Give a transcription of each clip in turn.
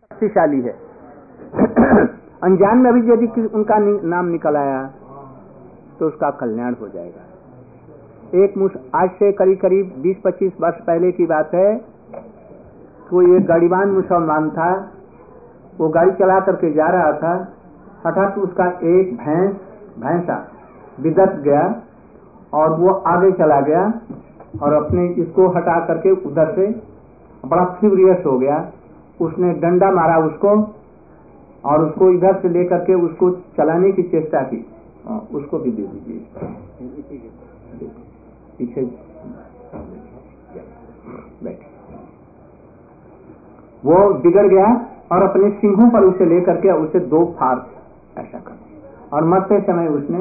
शक्तिशाली है। अनजान में भी यदि उनका नाम निकल आया तो उसका कल्याण हो जाएगा। आज से करीब करीब 20-25 वर्ष पहले की बात है। कोई एक गाड़ीवान मुसलमान था, वो गाड़ी चला करके जा रहा था, हठात उसका एक भैंसा बिदक गया और वो आगे चला गया और अपने इसको हटा करके उधर से बड़ा फ्यूरियस हो गया। उसने डंडा मारा उसको और उसको इधर से लेकर के उसको चलाने की चेष्टा की। उसको भी दे दीजिए, पीछे बैठे। वो बिगड़ गया और अपने सिंहों पर उसे लेकर के उसे 2 फाड़ ऐसा कर और मरते समय उसने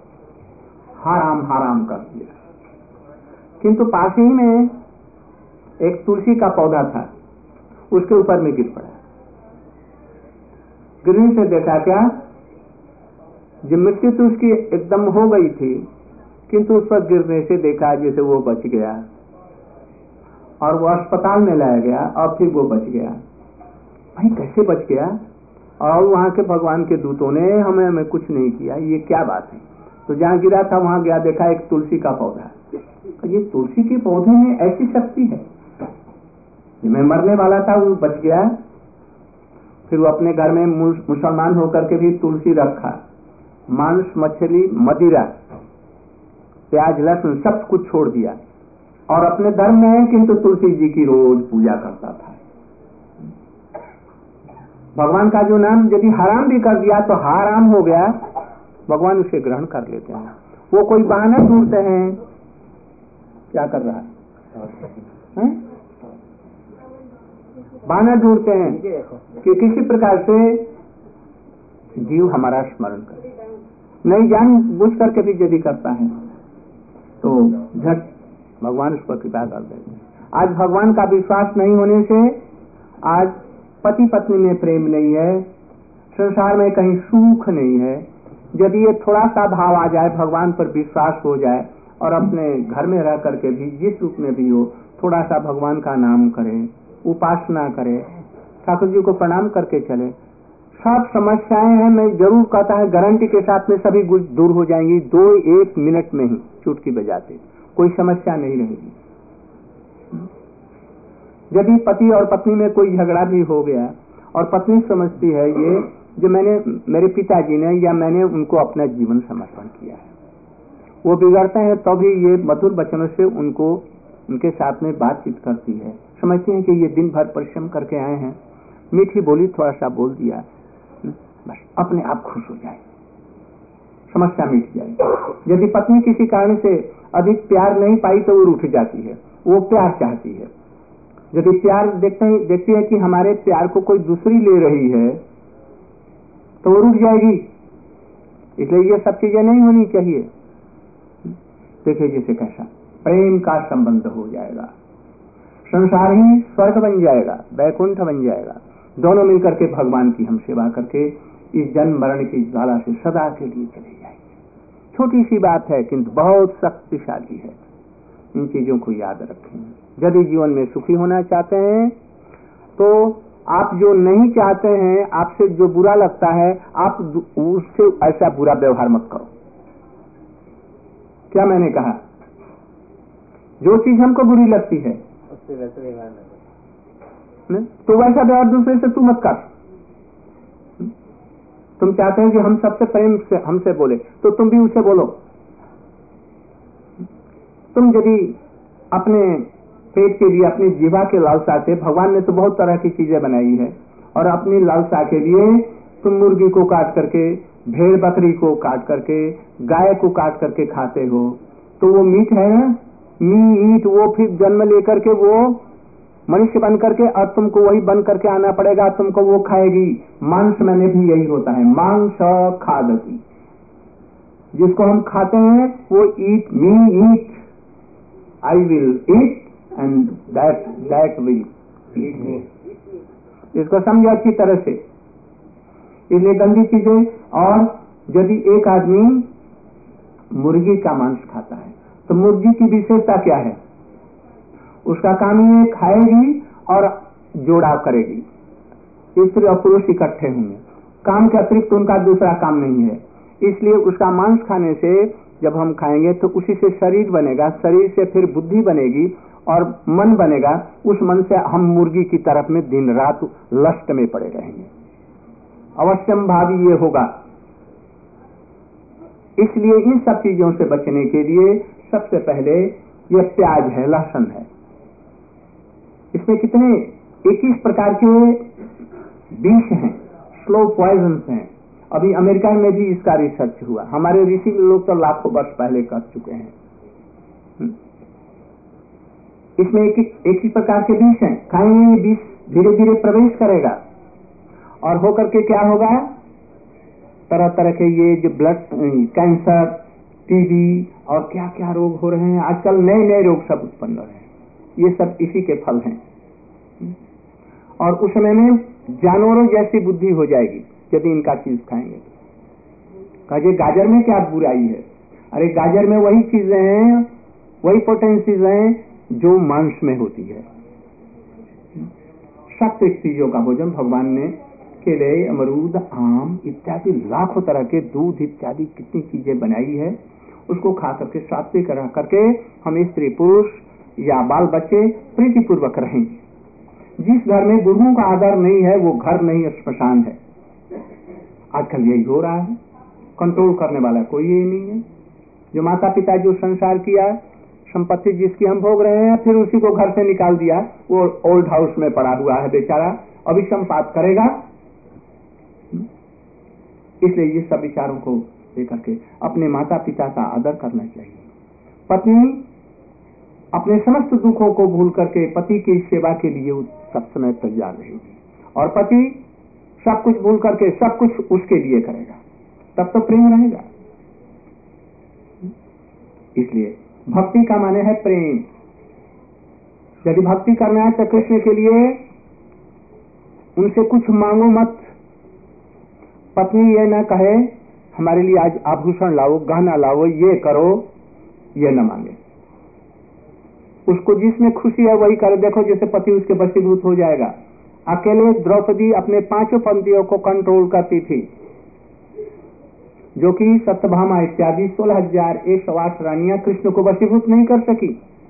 हाराम कर दिया। किंतु पास ही में एक तुलसी का पौधा था, उसके ऊपर में गिर पड़ा। गिरने से देखा क्या, जो मृत्यु तो उसकी एकदम हो गई थी, किंतु उस पर गिरने से देखा जैसे वो बच गया और वो अस्पताल में लाया गया और फिर वो बच गया। भाई कैसे बच गया? और वहां के भगवान के दूतों ने हमें कुछ नहीं किया, ये क्या बात है? तो जहाँ गिरा था वहां गया, देखा एक तुलसी का पौधा। ये तुलसी के पौधे में ऐसी शक्ति है। मैं मरने वाला था, वो बच गया। फिर वो अपने घर में मुसलमान होकर के भी तुलसी रखा, मांस मछली मदिरा प्याज लहसुन सब कुछ छोड़ दिया और अपने धर्म में है, किंतु तुलसी जी की रोज पूजा करता था। भगवान का जो नाम यदि हराम भी कर दिया तो हराम हो गया, भगवान उसे ग्रहण कर लेते हैं। वो कोई बहाना ढूंढते हैं, क्या कर रहा है? बहाना ढूंढते हैं कि किसी प्रकार से जीव हमारा स्मरण करे। नहीं जान बुझ करके भी यदि करता है तो झट भगवान उस पर कृपा कर देते हैं। आज भगवान का विश्वास नहीं होने से आज पति पत्नी में प्रेम नहीं है, संसार में कहीं सुख नहीं है। यदि ये थोड़ा सा भाव आ जाए, भगवान पर विश्वास हो जाए और अपने घर में रह करके भी जिस रूप में भी हो थोड़ा सा भगवान का नाम करे, उपासना करे, ठाकुर जी को प्रणाम करके चले, सब समस्याएं हैं, मैं जरूर कहता है गारंटी के साथ में सभी दूर हो जाएंगी। 2-1 मिनट में ही चुटकी बजाते कोई समस्या नहीं रहेगी। यदि पति और पत्नी में कोई झगड़ा भी हो गया और पत्नी समझती है ये जो मेरे पिताजी ने या मैंने उनको अपना जीवन समर्पण किया है, वो बिगड़ते हैं तो भी ये मधुर वचनों से उनको उनके साथ में बातचीत करती है। समझती हैं कि ये दिन भर परिश्रम करके आए हैं, मीठी बोली थोड़ा सा बोल दिया, बस अपने आप खुश हो जाए, समस्या मिट जाए। यदि पत्नी किसी कारण से अधिक प्यार नहीं पाई तो वो रूठ जाती है, वो प्यार चाहती है। यदि प्यार देखती है कि हमारे प्यार को कोई दूसरी ले रही है तो वो रुक जाएगी। इसलिए ये सब चीजें नहीं होनी चाहिए। देखिए जैसे कैसा प्रेम का संबंध हो जाएगा, संसार ही स्वर्ग बन जाएगा, वैकुंठ बन जाएगा। दोनों मिलकर के भगवान की हम सेवा करके इस जन्म मरण की ज्वाला से सदा के लिए चले जाएंगे। छोटी सी बात है किंतु बहुत शक्तिशाली है। इन चीजों को याद रखें। यदि जीवन में सुखी होना चाहते हैं तो आप जो नहीं चाहते हैं, आपसे जो बुरा लगता है, आप उससे ऐसा बुरा व्यवहार मत करो। क्या मैंने कहा? जो चीज हमको बुरी लगती है उससे वैसा व्यवहार न करो, तो वैसा व्यवहार दूसरे से तू मत कर। तुम चाहते हैं कि हम सबसे प्रेम से हमसे बोले तो तुम भी उससे बोलो। तुम यदि अपने पेट के लिए, अपनी जीवा के लालसा से, भगवान ने तो बहुत तरह की चीजें बनाई है, और अपनी लालसा के लिए तुम मुर्गी को काट करके, भेड़ बकरी को काट करके, गाय को काट करके खाते हो, तो वो मीट है ना, मीट वो फिर जन्म लेकर के वो मनुष्य बन करके और तुमको वही बन करके आना पड़ेगा, तुमको वो खाएगी। मांस में भी यही होता है, मांस खादती, जिसको हम खाते हैं वो eat me eat, I will eat and that will eat me. इसको समझो अच्छी तरह से। इसलिए गंदी चीजें, और यदि एक आदमी मुर्गी का मांस खाता है तो मुर्गी की विशेषता क्या है? उसका काम ये खाएगी और जोड़ा करेगी, स्त्री और पुरुष इकट्ठे होंगे, काम के अतिरिक्त उनका दूसरा काम नहीं है, इसलिए उसका मांस खाने से जब हम खाएंगे तो उसी से शरीर बनेगा, शरीर से फिर बुद्धि बनेगी और मन बनेगा, उस मन से हम मुर्गी की तरफ में दिन रात लस्ट में पड़े रहेंगे। अवश्यम भावी ये होगा। इसलिए इन सब चीजों से बचने के लिए सबसे पहले ये प्याज है, लहसुन है। इसमें कितने 21 प्रकार के विष हैं, स्लो पॉइजन हैं। अभी अमेरिका में भी इसका रिसर्च हुआ, हमारे ऋषि लोग तो लाखों वर्ष पहले कर चुके हैं। इसमें 21 प्रकार के विष हैं, खाएंगे ये विष धीरे धीरे प्रवेश करेगा और होकर के क्या होगा, तरह तरह के ये जो ब्लड कैंसर, टीबी और क्या क्या रोग हो रहे हैं आजकल, नए नए रोग सब उत्पन्न हो रहे हैं, ये सब इसी के फल हैं। और उस समय में जानवरों जैसी बुद्धि हो जाएगी यदि इनका चीज खाएंगे। कहे गाजर में क्या बुराई है, अरे गाजर में वही चीजें हैं, वही पोटेंसीज हैं जो मांस में होती है। सात्विक चीजों का भोजन भगवान ने केले, अमरूद, आम इत्यादि लाखों तरह के, दूध इत्यादि कितनी चीजें बनाई है, उसको खा करके सात्विक रह करके हम स्त्री पुरुष या बाल बच्चे प्रीतिपूर्वक रहेंगे। जिस घर में गुरुओं का आदर नहीं है वो घर नहीं, श्मशान है। आजकल यही हो रहा है, कंट्रोल करने वाला कोई ही नहीं है। जो माता पिता जो संसार किया, संपत्ति जिसकी हम भोग रहे हैं, फिर उसी को घर से निकाल दिया, वो ओल्ड हाउस में पड़ा हुआ है बेचारा, अभिषम पाप करेगा। इसलिए ये सब विचारों को लेकर के अपने माता पिता का आदर करना चाहिए। पत्नी अपने समस्त दुखों को भूल करके पति की सेवा के लिए सब समय तैयार रहेगी, और पति सब कुछ भूल करके सब कुछ उसके लिए करेगा, तब तो प्रेम रहेगा। इसलिए भक्ति का माने है प्रेम। यदि भक्ति करना है तो कृष्ण के लिए उनसे कुछ मांगो मत। पत्नी ये न कहे हमारे लिए आज आभूषण लाओ, गहना लाओ, ये करो, ये न मांगे। उसको जिसमें खुशी है वही करे। देखो जैसे पति उसके वशीभूत हो जाएगा। अकेले द्रौपदी अपने 5 पंथियों को कंट्रोल करती थी, जो कि सत्यभामा इत्यादि 16,108 रानियां कृष्ण को वशीभूत नहीं कर सकी।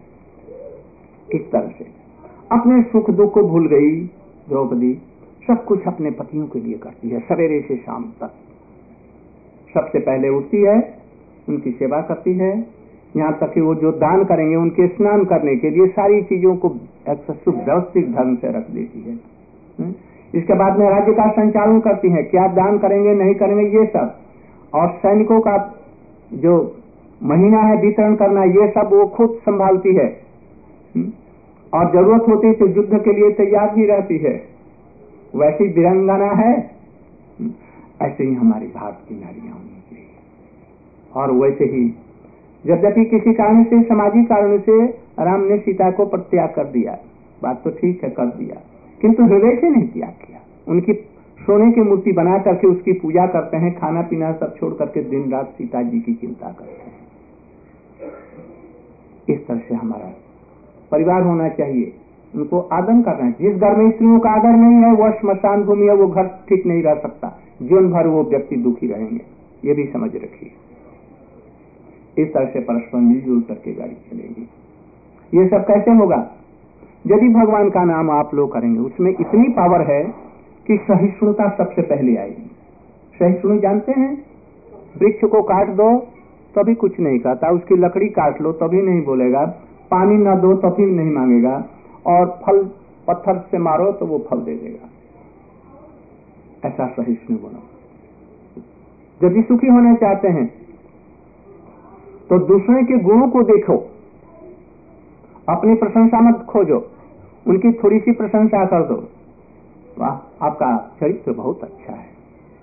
इस तरह से अपने सुख दुख को भूल गई द्रौपदी, सब कुछ अपने पतियों के लिए करती है। सवेरे से शाम तक सबसे पहले उठती है, उनकी सेवा करती है, यहाँ तक कि वो जो दान करेंगे उनके स्नान करने के लिए सारी चीजों को व्यवस्थित ढंग से रख देती है। इसके बाद में राज्य का संचालन करती है, क्या दान करेंगे नहीं करेंगे ये सब, और सैनिकों का जो महीना है वितरण करना, ये सब वो खुद संभालती है, और जरूरत होती तो युद्ध के लिए तैयार भी रहती है। वैसी वीरांगना है, ऐसे ही हमारी भारत की नारियां होनी चाहिए। और वैसे ही यद्यपि किसी कारण से, सामाजिक कारण से राम ने सीता को परित्याग कर दिया, बात तो ठीक है कर दिया, किंतु हृदय से नहीं त्याग किया। उनकी सोने की मूर्ति बना करके उसकी पूजा करते हैं, खाना पीना सब छोड़ करके दिन रात सीता जी की चिंता करते हैं। इस तरह से हमारा परिवार होना चाहिए, उनको आदर करना है। जिस घर में स्त्रियों का आदर नहीं है वह श्मशान भूमि है, वो घर ठीक नहीं रह सकता, जीवन भर वो व्यक्ति दुखी रहेंगे, ये भी समझ रखिए। इस तरह से परस्पर मिलजुल करके गाड़ी चलेगी। ये सब कैसे होगा? यदि भगवान का नाम आप लोग करेंगे, उसमें इतनी पावर है कि सहिष्णुता सबसे पहले आएगी। सहिष्णु जानते हैं, वृक्ष को काट दो तो भी कुछ नहीं कहता, उसकी लकड़ी काट लो तो भी नहीं बोलेगा, पानी न दो तो भी नहीं मांगेगा, और फल पत्थर से मारो तो वो फल दे देगा। ऐसा सहिष्णु बनो। यदि सुखी होना चाहते हैं तो दूसरे के गुणों को देखो, अपनी प्रशंसा मत खोजो, उनकी थोड़ी सी प्रशंसा कर दो, वाह आपका चरित्र बहुत अच्छा है,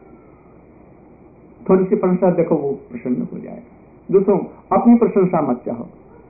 थोड़ी सी प्रशंसा देखो, वो प्रसन्न हो जाएगा। दूसरों अपनी प्रशंसा मत चाहो,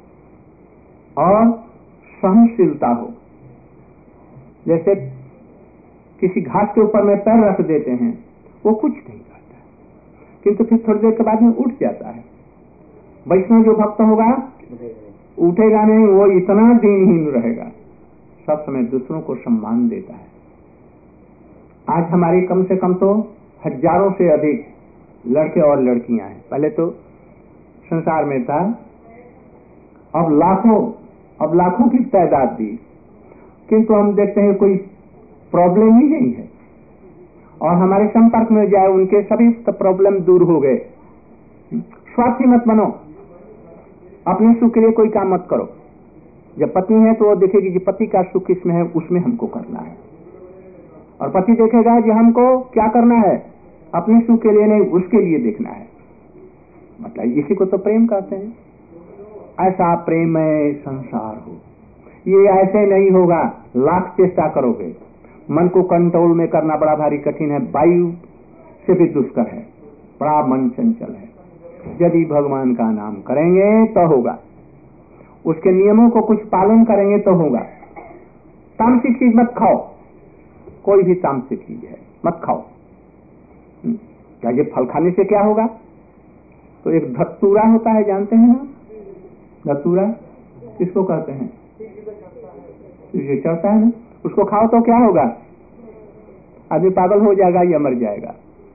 और सहनशीलता हो। जैसे किसी घास के ऊपर में पैर रख देते हैं, वो कुछ नहीं करता, किंतु फिर थोड़ी देर के बाद में उठ जाता है। वैष्णव जो भक्त होगा उठेगा नहीं, वो इतना दीनहीन रहेगा, सब समय दूसरों को सम्मान देता है। आज हमारी कम से कम तो हजारों से अधिक लड़के और लड़कियां हैं। पहले तो संसार में था, अब लाखों की तादाद दी, किंतु हम देखते हैं कोई प्रॉब्लम ही नहीं है। और हमारे संपर्क में जाए उनके सभी प्रॉब्लम दूर हो गए। स्वार्थी मत बनो, अपने सुख के लिए कोई काम मत करो। जब पत्नी है तो वो देखेगी कि पति का सुख किसमें है, उसमें हमको करना है, और पति देखेगा कि हमको क्या करना है, अपने सुख के लिए नहीं, उसके लिए देखना है। मतलब इसी को तो प्रेम कहते हैं। ऐसा प्रेममय संसार हो, ये ऐसे नहीं होगा। लाख चेष्टा करोगे, मन को कंट्रोल में करना बड़ा भारी कठिन है, वायु से भी दुष्कर है, बड़ा मन चंचल है। यदि भगवान का नाम करेंगे तो होगा, उसके नियमों को कुछ पालन करेंगे तो होगा। तामसिक चीज मत खाओ, कोई भी तामसिक चीज है मत खाओ। क्या ये फल खाने से क्या होगा? तो एक धतूरा होता है, जानते हैं ना? धतूरा किसको कहते हैं? ये चढ़ता है ना, उसको खाओ तो क्या होगा? आदमी पागल हो जाएगा या मर जाएगा।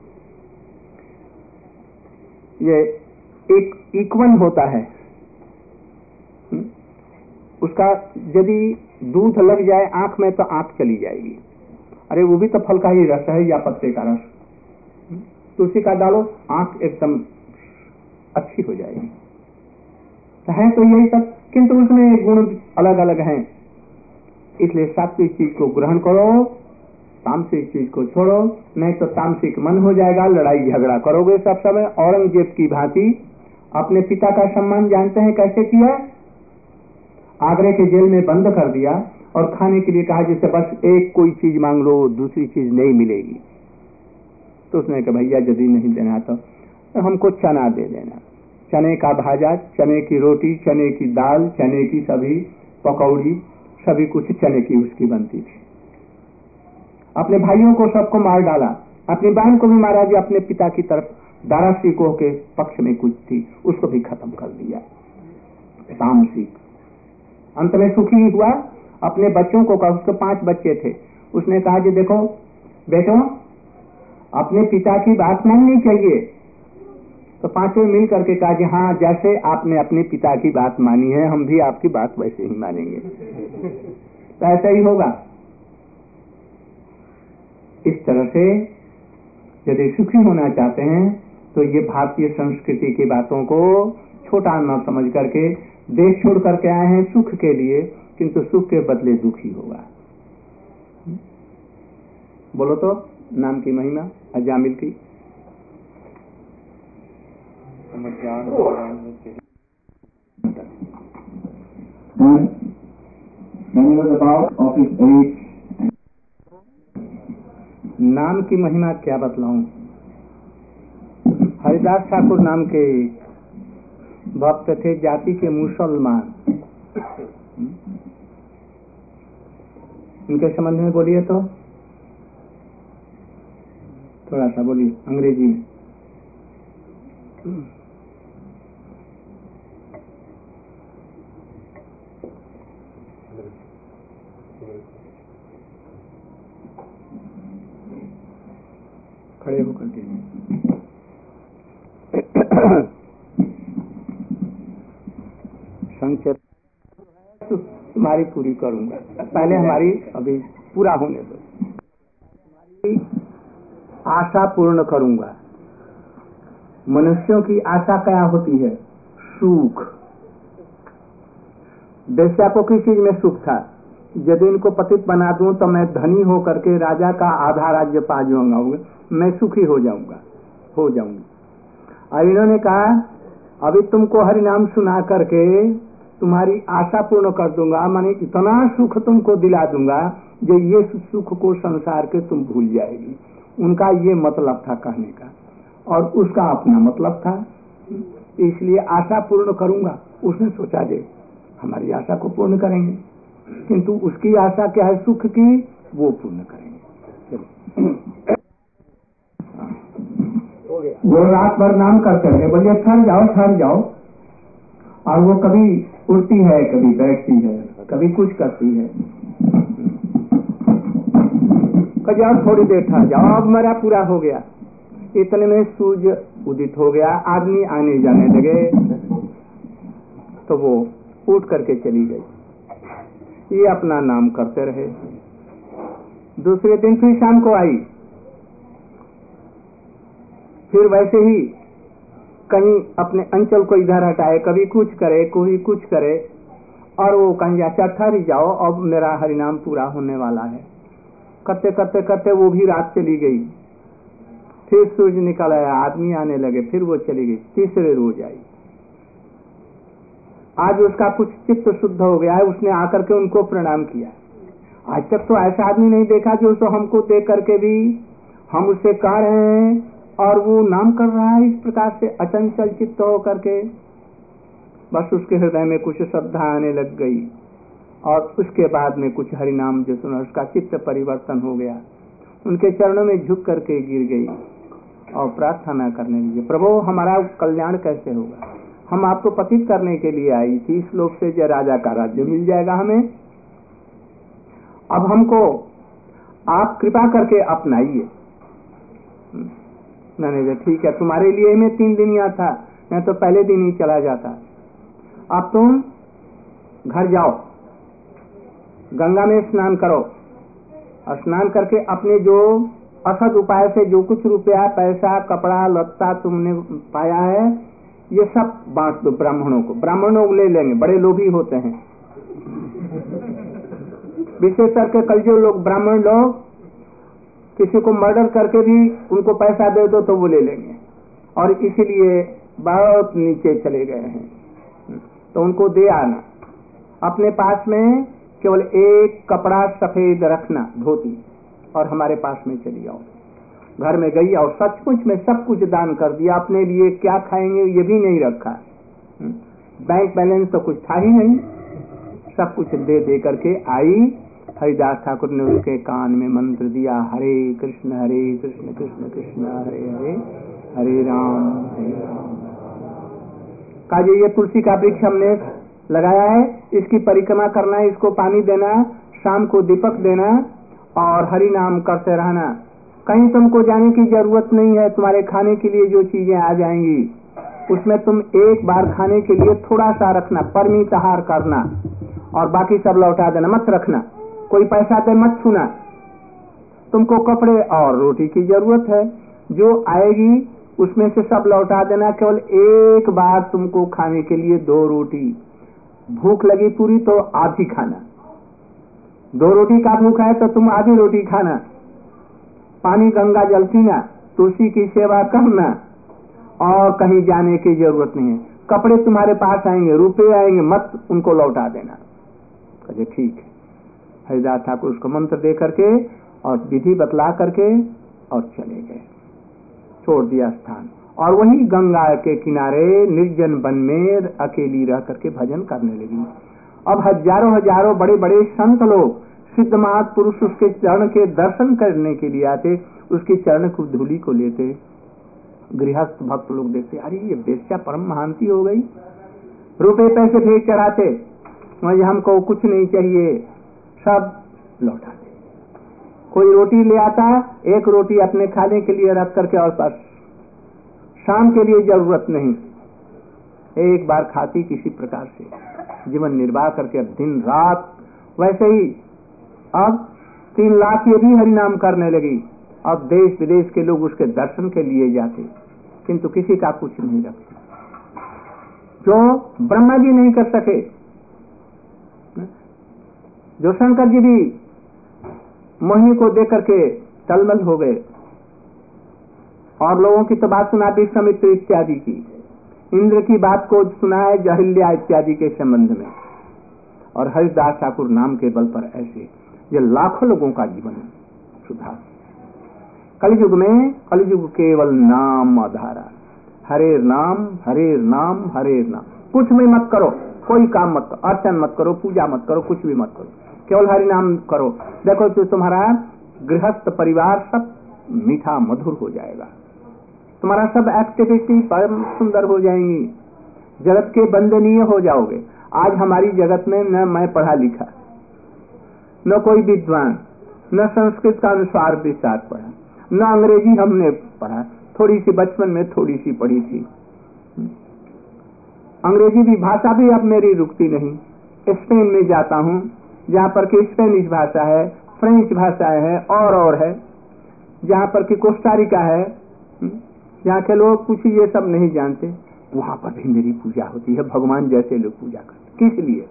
ये एक इक्वन होता है, उसका यदि दूध लग जाए आंख में तो आंख चली जाएगी। अरे वो भी तो फल का ही रस है या पत्ते का रस। तुलसी का डालो, आंख एकदम अच्छी हो जाएगी। है तो यही सब, किंतु उसमें गुण अलग अलग हैं। इसलिए सात्विक चीज को ग्रहण करो, तामसिक चीज को छोड़ो, नहीं तो तामसिक मन हो जाएगा, लड़ाई झगड़ा करोगे सब समय। औरंगजेब की भांति अपने पिता का सम्मान जानते हैं कैसे किया? आगरे के जेल में बंद कर दिया और खाने के लिए कहा जिससे बस एक कोई चीज मांग लो, दूसरी चीज नहीं मिलेगी। तो उसने कहा भैया यदि नहीं देना तो हमको चना दे देना। चने का भाजा, चने की रोटी, चने की दाल, चने की सभी पकौड़ी, सभी कुछ चने की उसकी बनती थी। अपने भाइयों को सबको मार डाला, अपनी बहन को भी मारा, जो अपने पिता की तरफ दारा सिकोह के पक्ष में कुछ थी उसको भी खत्म कर दिया। तामसिक अंत में सुखी हुआ। अपने बच्चों को कहा, उसके 5 बच्चे थे, उसने कहा कि देखो बेटो अपने पिता की बात माननी चाहिए। तो 5 मिल करके कहा कि हाँ, जैसे आपने अपने पिता की बात मानी है हम भी आपकी बात वैसे ही मानेंगे। तो ऐसा ही होगा। इस तरह से यदि सुखी होना चाहते हैं तो ये भारतीय संस्कृति की बातों को छोटा न समझ करके देश छोड़ करके आए हैं सुख के लिए, किंतु सुख के बदले दुखी होगा। बोलो तो नाम की महिमा अजामिल की। नाम की महिमा क्या बतलाऊं? हरिदास ठाकुर नाम के भक्त थे, जाति के मुसलमान। इनके संबंध में बोलिए तो थोड़ा सा बोलिए अंग्रेजी में। खड़े होकर के संक्षेप तुम्हारी पूरी करूंगा, पहले हमारी अभी पूरा होने दो। आशा पूर्ण करूंगा। मनुष्यों की आशा क्या होती है? सुख। वेश्या को किस चीज में सुख था? यदि इनको पतित बना दूं तो मैं धनी हो करके राजा का आधा राज्य पा जाऊंगा, मैं सुखी हो जाऊंगी। और इन्होंने कहा अभी तुमको हरि नाम सुना करके तुम्हारी आशा पूर्ण कर दूंगा, माने इतना सुख तुमको दिला दूंगा जो ये सुख को संसार के तुम भूल जाएगी। उनका ये मतलब था कहने का, और उसका अपना मतलब था, इसलिए आशा पूर्ण करूंगा। उसने सोचा जे हमारी आशा को पूर्ण करेंगे, किंतु उसकी आशा क्या है? सुख की, वो पूर्ण करेंगे। वो रात भर नाम करते रहे, बोलिए ठहर जाओ। और वो कभी उड़ती है, कभी बैठती है, कभी कुछ करती है। कभी और थोड़ी देर ठहर जाओ, अब मेरा पूरा हो गया। इतने में सूर्य उदित हो गया, आदमी आने जाने लगे, तो वो उठ करके चली गई। ये अपना नाम करते रहे। दूसरे दिन फिर शाम को आई, फिर वैसे ही कहीं अपने अंचल को इधर हटाए, कभी कुछ करे कोई कुछ करे, और वो कहीं अच्छा ठहर जाओ, अब मेरा हरिनाम पूरा होने वाला है। करते करते करते वो भी रात चली गई। फिर सूरज निकल आया, आदमी आने लगे, फिर वो चली गई। तीसरे रोज आई। आज उसका कुछ चित्त शुद्ध हो गया है, उसने आकर के उनको प्रणाम किया। आज तक तो ऐसा आदमी नहीं देखा जो उसको हमको देख करके भी हम उससे कह रहे हैं और वो नाम कर रहा है इस प्रकार से अचंचल चित्त हो करके। बस उसके हृदय में कुछ श्रद्धा आने लग गई और उसके बाद में कुछ हरिनाम जो सुना, उसका चित्त परिवर्तन हो गया। उनके चरणों में झुक करके गिर गई और प्रार्थना करने लगी, प्रभु हमारा कल्याण कैसे होगा? हम आपको पतित करने के लिए आई थी, इस लोक से जो राजा का राज्य मिल जाएगा हमें। अब हमको आप कृपा करके अपनाइए। मैंने कहा ठीक है, तुम्हारे लिए मैं 3 दिन यहाँ था, मैं तो पहले दिन ही चला जाता। अब तुम घर जाओ, गंगा में स्नान करो और स्नान करके अपने जो असद उपाय से जो कुछ रुपया पैसा कपड़ा लत्ता तुमने पाया है ये सब बांट दो ब्राह्मणों को। ब्राह्मण लोग ले लेंगे, बड़े लोभी होते हैं। विशेष करके कल जो लोग ब्राह्मण लोग किसी को मर्डर करके भी उनको पैसा दे दो तो वो ले लेंगे, और इसीलिए बहुत नीचे चले गए हैं। तो उनको दे आना। अपने पास में केवल एक कपड़ा सफेद रखना, धोती, और हमारे पास में चली आओ। घर में गई और सचमुच में सब कुछ दान कर दिया। अपने लिए क्या खाएंगे ये भी नहीं रखा, बैंक बैलेंस तो कुछ था ही नहीं, सब कुछ दे दे करके आई। हरिदास ठाकुर ने उसके कान में मंत्र दिया, हरे कृष्ण कृष्ण कृष्ण हरे हरे, हरे राम का ये तुलसी का वृक्ष हमने लगाया है, इसकी परिक्रमा करना, इसको पानी देना, शाम को दीपक देना और हरि नाम करते रहना। कहीं तुमको जाने की जरूरत नहीं है। तुम्हारे खाने के लिए जो चीजें आ जाएंगी उसमें तुम एक बार खाने के लिए थोड़ा सा रखना, परिमित आहार करना और बाकी सब लौटा देना, मत रखना। कोई पैसा दे मत छूना। तुमको कपड़े और रोटी की जरूरत है, जो आएगी उसमें से सब लौटा देना। केवल एक बार तुमको खाने के लिए 2 रोटी, भूख लगी पूरी तो आधी खाना, 2 रोटी का भूख है तो तुम आधी रोटी खाना। पानी गंगा जल पीना, तुलसी की सेवा करना और कहीं जाने की जरूरत नहीं है। कपड़े तुम्हारे पास आएंगे, रुपए आएंगे, मत उनको लौटा देना। कहे ठीक है। हरिदास ठाकुर उसको मंत्र दे करके और विधि बतला करके और चले गए, छोड़ दिया स्थान। और वही गंगा के किनारे निर्जन वन में अकेली रह करके भजन करने लगी। अब हजारों हजारों बड़े बड़े संत लोग, सिद्ध महापुरुष उसके चरण के दर्शन करने के लिए आते, उसके चरण को धूलि को लेते। गृहस्थ भक्त लोग देखते, अरे ये बेश्या परम महांती हो गई, रुपए पैसे भेज चढ़ाते, वही हमको कुछ नहीं चाहिए, सब लौटाते। कोई रोटी ले आता, एक रोटी अपने खाने के लिए रख करके और बस, शाम के लिए जरूरत नहीं, एक बार खाती किसी प्रकार से जीवन निर्वाह करके अब दिन रात वैसे ही। अब 3 लाख ये भी हरिनाम करने लगी। अब देश विदेश के लोग उसके दर्शन के लिए जाते, किंतु किसी का कुछ नहीं रखते, जो ब्रह्मा जी नहीं कर सके, जो शंकर जी भी मोहिनी को देख करके टलमल हो गए। और लोगों की तो बात सुना विश्वामित्र इत्यादि की, इंद्र की बात को सुना है अहिल्या इत्यादि के संबंध में, और हरिदास ठाकुर नाम के बल पर ऐसे ये लाखों लोगों का जीवन सुधार। कलयुग में, कलयुग केवल नाम आधारा, हरे नाम हरे नाम हरे नाम। कुछ भी मत करो, कोई काम मत करो, अर्चन मत करो, पूजा मत करो, कुछ भी मत करो, केवल हरि नाम करो। देखो तो तुम्हारा गृहस्थ परिवार सब मीठा मधुर हो जाएगा, तुम्हारा सब एक्टिविटी परम सुंदर हो जाएंगी, जगत के वंदनीय हो जाओगे। आज हमारी जगत में न मैं पढ़ा लिखा, न कोई विद्वान, न संस्कृत का अनुस्वार विस्तार पढ़ा, न अंग्रेजी हमने पढ़ा, थोड़ी सी बचपन में थोड़ी सी पढ़ी थी। अंग्रेजी भी भाषा भी अब मेरी रुकती नहीं। स्पेन में जाता हूँ जहाँ पर कि स्पेनिश भाषा है, फ्रेंच भाषा है और है, जहाँ पर कि कोस्टारिका है, जहाँ के लोग कुछ ये सब नहीं जानते, वहां पर भी मेरी पूजा होती है। भगवान जैसे लोग पूजा करते, किस लिए?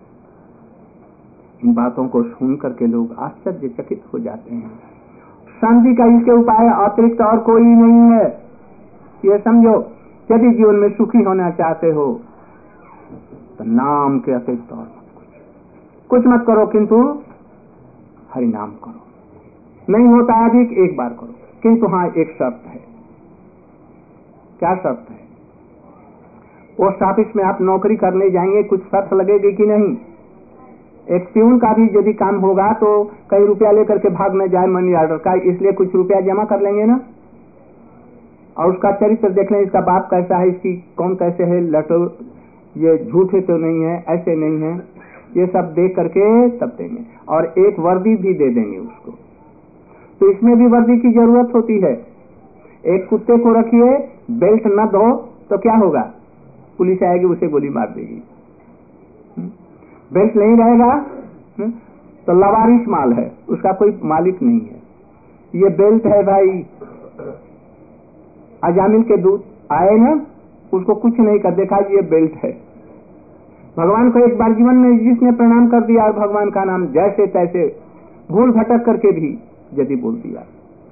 इन बातों को सुन करके लोग आश्चर्यचकित हो जाते हैं। शांति का इसके उपाय अतिरिक्त और कोई नहीं है। ये समझो, यदि जीवन में सुखी होना चाहते हो तो नाम के अतिरिक्त और कुछ मत करो, किंतु हरि नाम करो। नहीं होता है अधिक, एक बार करो, किंतु हाँ एक शर्त है। क्या शर्त है? पोस्ट ऑफिस में आप नौकरी करने जाएंगे, कुछ शर्त लगेगी कि नहीं? एक प्यून का भी यदि काम होगा तो कई रुपया लेकर के भाग न जाए मनी ऑर्डर का, इसलिए कुछ रुपया जमा कर लेंगे ना, और उसका चरित्र देख लें, इसका बाप कैसा है, इसकी कौन कैसे है, लटो ये झूठे तो नहीं है, ऐसे नहीं है, ये सब देख करके तब देंगे। और एक वर्दी भी दे देंगे उसको। तो इसमें भी वर्दी की जरूरत होती है। एक कुत्ते को रखिए, बेल्ट न दो तो क्या होगा? पुलिस आएगी, उसे गोली मार देगी। बेल्ट नहीं रहेगा तो लवारिस माल है, उसका कोई मालिक नहीं है। ये बेल्ट है भाई, अजामिल के दूत आए ना, उसको कुछ नहीं कर देखा, ये बेल्ट है। भगवान को एक बार जीवन में जिसने प्रणाम कर दिया और भगवान का नाम जैसे तैसे भूल भटक करके भी यदि बोल दिया,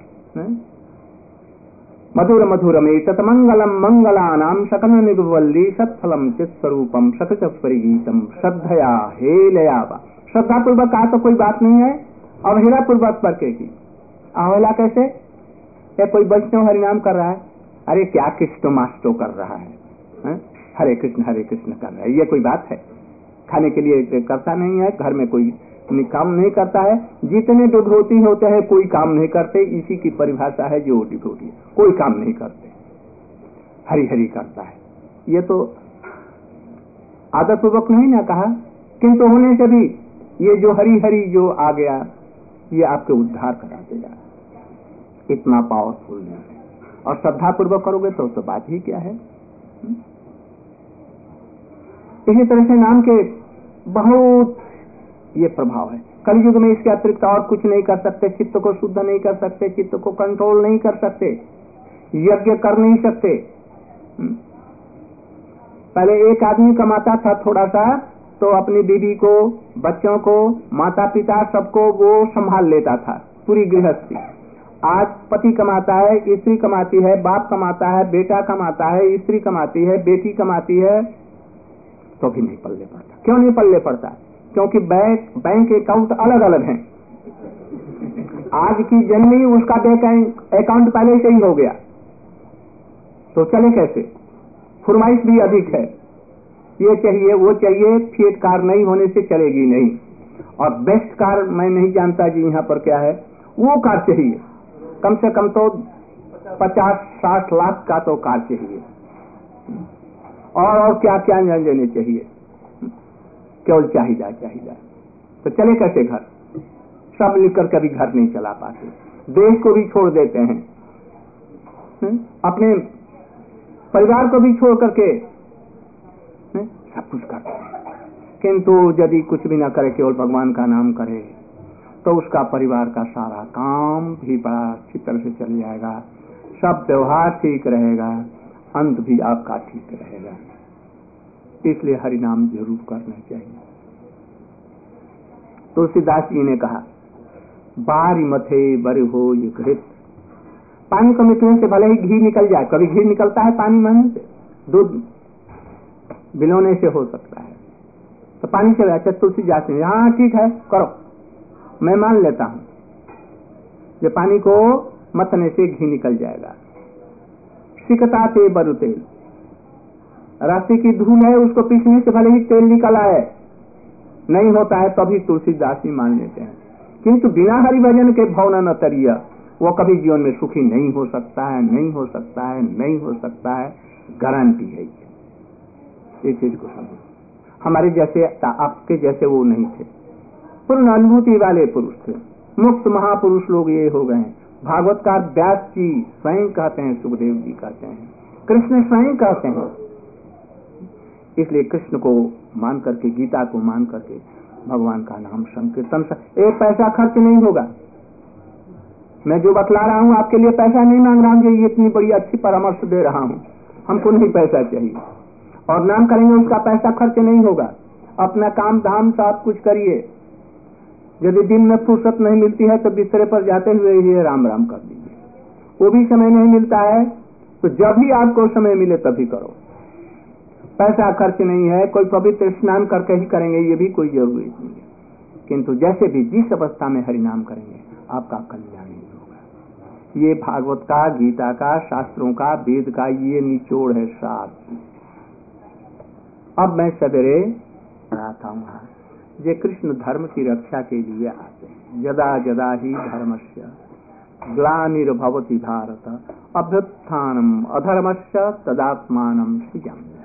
मधुर मधुरमे ततमंगलम मंगलानाम सकल निगवल्ली सत्फलम चित्स्वरूपम सकच परिगीतम श्रद्धया हेलयावा। श्रद्धा पूर्वक कहा तो कोई बात नहीं है, अवहेला पूर्वक करके की। अवहेला कैसे? या कोई वैष्णव हरिनाम कर रहा है, अरे क्या किस्तो मास्तो कर रहा है, हरे कृष्ण कर रहा है, ये कोई बात है? खाने के लिए करता नहीं है, घर में कोई काम नहीं करता है, जितने डिवोटी होते हैं कोई काम नहीं करते, इसी की परिभाषा है जो डिवोटी है, कोई काम नहीं करते, हरि हरि करता है। ये तो आदत पूर्वक नहीं ना कहा, किंतु होने से भी ये जो हरि हरि जो आ गया, ये आपके उद्धार करा देगा, इतना पावरफुल है। और श्रद्धा पूर्वक करोगे तो बात ही क्या है। इसी तरह से नाम के बहुत ये प्रभाव है। कलयुग में इसके अतिरिक्त और कुछ नहीं कर सकते, चित्त को शुद्ध नहीं कर सकते, चित्त को कंट्रोल नहीं कर सकते, यज्ञ कर नहीं सकते। पहले एक आदमी कमाता था थोड़ा सा, तो अपनी बीवी को, बच्चों को, माता पिता सबको वो संभाल लेता था, पूरी गृहस्थी। आज पति कमाता है, स्त्री कमाती है, बाप कमाता है, बेटा कमाता है, स्त्री कमाती है, बेटी कमाती है, तो भी नहीं पल्ले पड़ता। क्यों नहीं पल्ले पड़ता? क्योंकि बैंक अकाउंट अलग अलग हैं। आज की जन्मी उसका बैंक अकाउंट पहले से ही हो गया, तो चले कैसे? फरमाइश भी अधिक है, ये चाहिए वो चाहिए, फिएट कार नहीं होने से चलेगी नहीं। और बेस्ट कार मैं नहीं जानता जी यहाँ पर क्या है, वो कार चाहिए, कम से कम तो 50-60 लाख का तो कार चाहिए, और क्या क्या जाने चाहिए, केवल चाहिए। तो चले कैसे घर? सब मिलकर कभी घर नहीं चला पाते, देश को भी छोड़ देते हैं, अपने परिवार को भी छोड़ करके सब कुछ करते हैं। किंतु यदि कुछ भी न करे, केवल भगवान का नाम करे, तो उसका परिवार का सारा काम भी बड़ा अच्छी तरह से चल जाएगा, सब व्यवहार ठीक रहेगा, अंत भी आपका ठीक रहेगा। इसलिए हरि नाम जरूर करना चाहिए। तुलसीदास जी ने कहा, बारी मथे बर हो ये घृत। पानी को मिटने से भले ही घी निकल जाए, कभी घी निकलता है पानी में से, दूध बिलोने से हो सकता है, तो पानी से अच्छा तुलसीदास ने, हाँ ठीक है करो, मैं मान लेता हूं, ये पानी को मतने से घी निकल जाएगा। सिकता ते बरु तेल, राशि की धूल है, उसको पीसने से भले ही तेल निकल आए, नहीं होता है तभी तुलसीदास जी मान लेते हैं। किंतु बिना हरि भजन के भवन न तरिया, वो कभी जीवन में सुखी नहीं हो सकता है, नहीं हो सकता है, नहीं हो सकता है, गारंटी है ये चीज को समझो। हमारे जैसे आपके जैसे वो नहीं थे, पूर्ण अनुभूति वाले पुरुष थे, मुक्त महापुरुष लोग ये हो गए हैं। भागवतकार व्यास जी स्वयं कहते हैं, सुखदेव जी कहते हैं, कृष्ण स्वयं कहते हैं। इसलिए कृष्ण को मान करके, गीता को मान करके भगवान का नाम संकीर्तन, एक पैसा खर्च नहीं होगा। मैं जो बतला रहा हूँ आपके लिए पैसा नहीं मांग रहा हूँ, ये इतनी बड़ी अच्छी परामर्श दे रहा हूँ, हमको नहीं पैसा चाहिए। और नाम करेंगे उसका पैसा खर्च नहीं होगा। अपना काम धाम सब कुछ करिए। यदि दिन में फुर्सत नहीं मिलती है तो बिस्तरे पर जाते हुए ही राम राम कर दीजिए। वो भी समय नहीं मिलता है तो जब भी आपको समय मिले तभी करो। पैसा खर्च नहीं है, कोई पवित्र स्नान करके ही करेंगे, ये भी कोई जरूरी नहीं है। किंतु जैसे भी जिस अवस्था में हरिनाम करेंगे आपका कल्याण ही होगा। ये भागवत का, गीता का, शास्त्रों का, वेद का ये निचोड़ है साथ। अब मैं सवेरे पढ़ाता हूँ ये कृष्ण धर्म की रक्षा के लिए आते हैं। यदा यदा ही धर्मस्य ग्लानिर्भवति भारत अभ्युत्थानम अधर्मस्य तदात्मानं सृजाम्यहम्।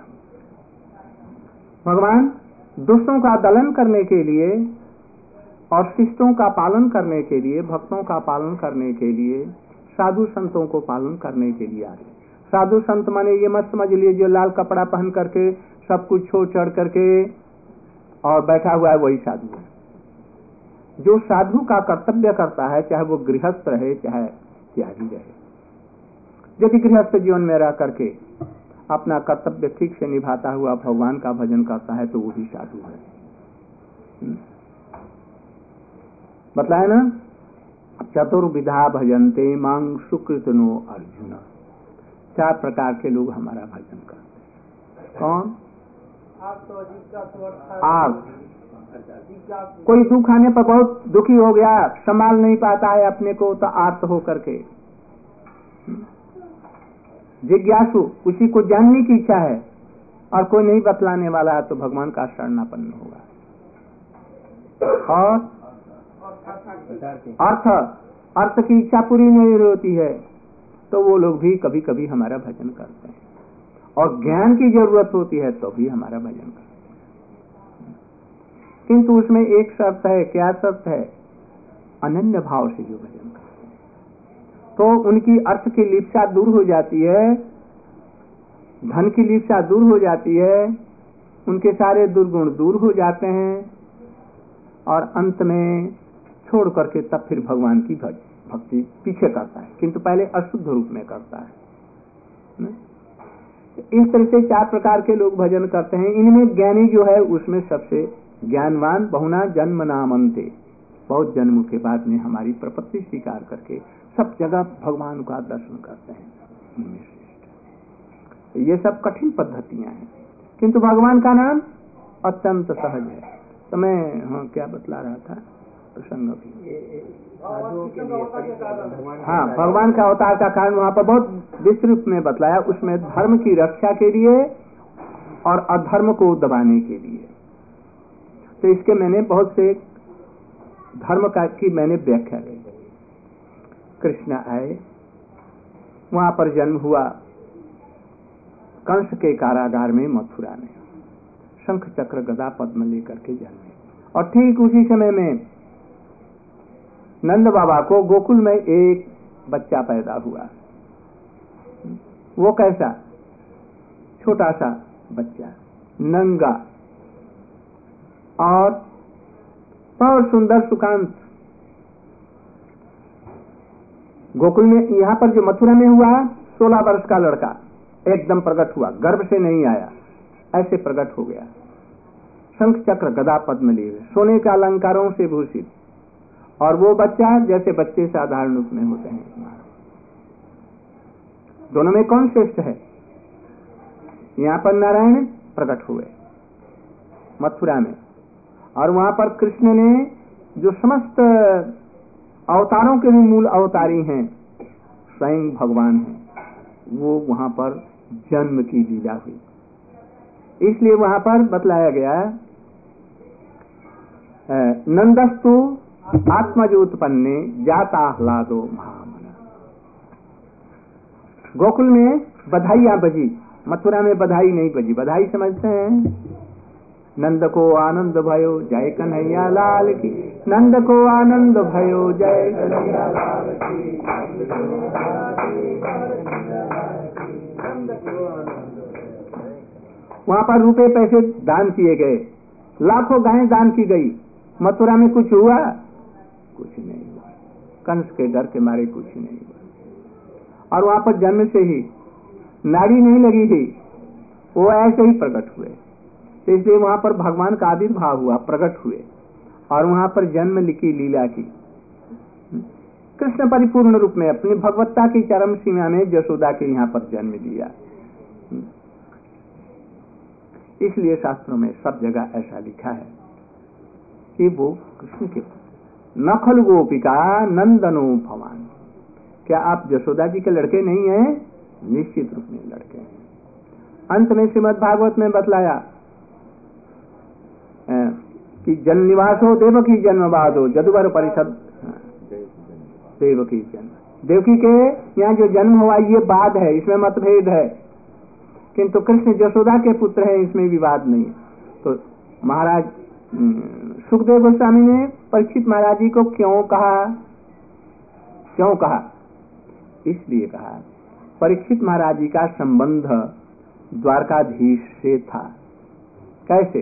भगवान दुष्टों का दलन करने के लिए और शिष्टों का पालन करने के लिए, भक्तों का पालन करने के लिए, साधु संतों को पालन करने के लिए आते। साधु संत माने ये मत समझ लिए जो लाल कपड़ा पहन करके सब कुछ छोड़ चढ़ करके और बैठा हुआ है वही साधु है। जो साधु का कर्तव्य करता है, चाहे वो गृहस्थ रहे चाहे त्यागी रहे, यदि गृहस्थ जीवन में रह करके अपना कर्तव्य ठीक से निभाता हुआ भगवान का भजन करता है तो वो भी साधु है। बताए ना, चतुर्विधा भजन्ते मां सुकृतनो अर्जुन। 4 प्रकार के लोग हमारा भजन करते हैं। कौन? आर्त। कोई दुख आने पर बहुत दुखी हो गया, संभाल नहीं पाता है अपने को तो आर्त हो करके। जिज्ञासु, उसी को जानने की इच्छा है और कोई नहीं बतलाने वाला है तो भगवान का शरणापन्न होगा। और अर्थ की इच्छा पूरी नहीं होती है तो वो लोग भी कभी कभी हमारा भजन करते हैं। और ज्ञान की जरूरत होती है तो भी हमारा भजन करते हैं। किंतु उसमें एक शर्त है। क्या शर्त है? अनन्य भाव से जो भजन करते हैं तो उनकी अर्थ की लिप्सा दूर हो जाती है, धन की लिप्सा दूर हो जाती है, उनके सारे दुर्गुण दूर हो जाते हैं और अंत में छोड़ करके तब फिर भगवान की भक्ति पीछे करता है, किंतु पहले अशुद्ध रूप में करता है। इस तरह से 4 प्रकार के लोग भजन करते हैं। इनमें ज्ञानी जो है उसमें सबसे ज्ञानवान बहुना जन्म नामन्ते, बहुत जन्म के बाद में हमारी प्रपत्ति स्वीकार करके सब जगह भगवान का दर्शन करते हैं। ये सब कठिन पद्धतियां हैं किंतु भगवान का नाम अत्यंत सहज है। तो मैं क्या बतला रहा था प्रसंग भी। हाँ, भगवान का अवतार का कारण वहाँ पर बहुत विस्तृत में बतलाया। उसमें धर्म की रक्षा के लिए और अधर्म को दबाने के लिए। तो इसके मैंने बहुत से धर्म की मैंने व्याख्या की। कृष्ण आए, वहाँ पर जन्म हुआ कंस के कारागार में मथुरा में, शंख चक्र गदा पद्म लेकर के जन्मे। और ठीक उसी समय में नंद बाबा को गोकुल में एक बच्चा पैदा हुआ। वो कैसा? छोटा सा बच्चा, नंगा और बहुत सुंदर सुकांत। गोकुल में, यहाँ पर जो मथुरा में हुआ 16 वर्ष का लड़का एकदम प्रकट हुआ, गर्भ से नहीं आया, ऐसे प्रकट हो गया। शंख चक्र गदा पद्म लिए, सोने के अलंकारों से भूषित। और वो बच्चा जैसे बच्चे साधारण रूप में होते हैं। दोनों में कौन श्रेष्ठ है? यहाँ पर नारायण प्रकट हुए मथुरा में, और वहां पर कृष्ण ने जो समस्त अवतारों के भी मूल अवतारी हैं, स्वयं भगवान हैं, वो वहां पर जन्म की लीला हुई। इसलिए वहां पर बतलाया गया नंदस्तु आत्मजोत्पन्ने जाताह्लादो महामना। गोकुल में बधाइयां बजी, मथुरा में बधाई नहीं बजी। बधाई समझते हैं? नंद को आनंद भयो जय कन्हैया लाल की, नंद को आनंद भयो जय कन्हैया लाल की। वहां पर रुपए पैसे दान किए गए, लाखों गायें दान की गई। मथुरा में कुछ हुआ? कुछ नहीं हुआ। कंस के डर के मारे कुछ नहीं हुआ। और वहां पर जन्म से ही नाड़ी नहीं लगी थी, वो ऐसे ही प्रकट हुए। इसलिए वहां पर भगवान का आविर्भाव हुआ, प्रकट हुए और वहां पर जन्म लिखी, लीला की। कृष्ण परिपूर्ण रूप में अपनी भगवत्ता की चरम सीमा में यशोदा के यहाँ पर जन्म लिया। इसलिए शास्त्रों में सब जगह ऐसा लिखा है कि वो कृष्ण के नखल गोपिका नंदनो भवान। क्या आप यशोदा जी के लड़के नहीं हैं? निश्चित रूप में लड़के हैं। अंत में श्रीमद् भागवत में बतलाया कि जन निवासो देवकी जन्म बादो जदुवर परिषद। देवकी जन्म, देवकी के यहाँ जो जन्म हुआ ये बाद है, इसमें मतभेद है, किंतु कृष्ण यशोदा के पुत्र हैं, इसमें विवाद नहीं। तो महाराज सुखदेव गोस्वामी ने परीक्षित महाराज जी को क्यों कहा? इसलिए कहा परीक्षित महाराज जी का संबंध द्वारकाधीश से था। कैसे?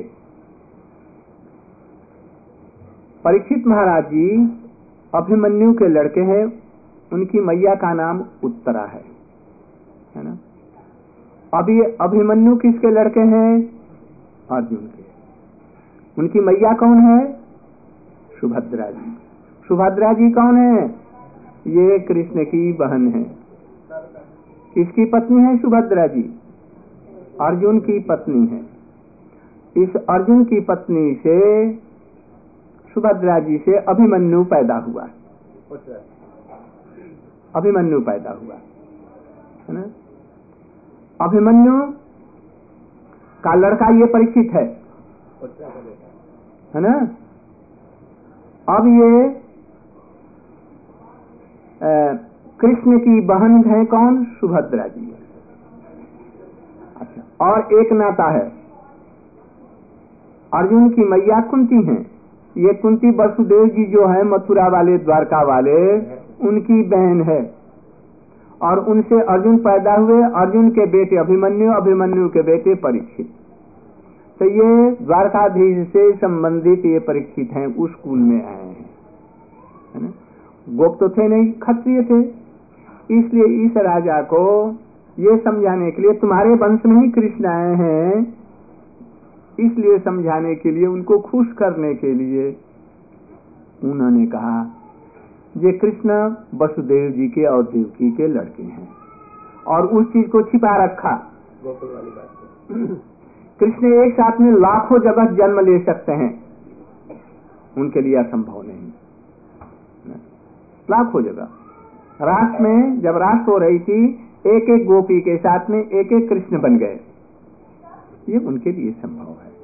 परीक्षित महाराज जी अभिमन्यु के लड़के हैं, उनकी मैया का नाम उत्तरा है ना। अभी अभिमन्यु किसके लड़के हैं? अर्जुन के। उनकी मैया कौन है? सुभद्रा जी। सुभद्रा जी कौन है? ये कृष्ण की बहन है। किसकी पत्नी है सुभद्रा जी? अर्जुन की पत्नी है। इस अर्जुन की पत्नी से सुभद्रा जी से अभिमन्यु पैदा हुआ। अभिमन्यु पैदा हुआ है ना। अभिमन्यु का लड़का ये परीक्षित है ना। अब ये कृष्ण की बहन है कौन? सुभद्रा जी। अच्छा, और एक नाता है, अर्जुन की मैया कुंती हैं। ये कुंती वसुदेव जी जो है मथुरा वाले, द्वारका वाले, उनकी बहन है। और उनसे अर्जुन पैदा हुए। अर्जुन के बेटे अभिमन्यु, अभिमन्यु के बेटे परीक्षित। तो ये द्वारकाधीश से संबंधित ये परीक्षित हैं, उस कुल में आए हैं, है ना। गोप तो थे नहीं, क्षत्रिय थे। इसलिए इस राजा को ये समझाने के लिए तुम्हारे वंश में ही कृष्ण आए हैं, इसलिए समझाने के लिए, उनको खुश करने के लिए उन्होंने कहा ये कृष्ण वसुदेव जी के और देवकी के लड़के हैं। और उस चीज को छिपा रखा। गोकुल वाली बात। कृष्ण एक साथ में लाखों जगह जन्म ले सकते हैं, उनके लिए असंभव नहीं। लाखों जगह रास में जब रास हो रही थी, एक एक गोपी के साथ में एक एक कृष्ण बन गए। ये उनके लिए संभव है।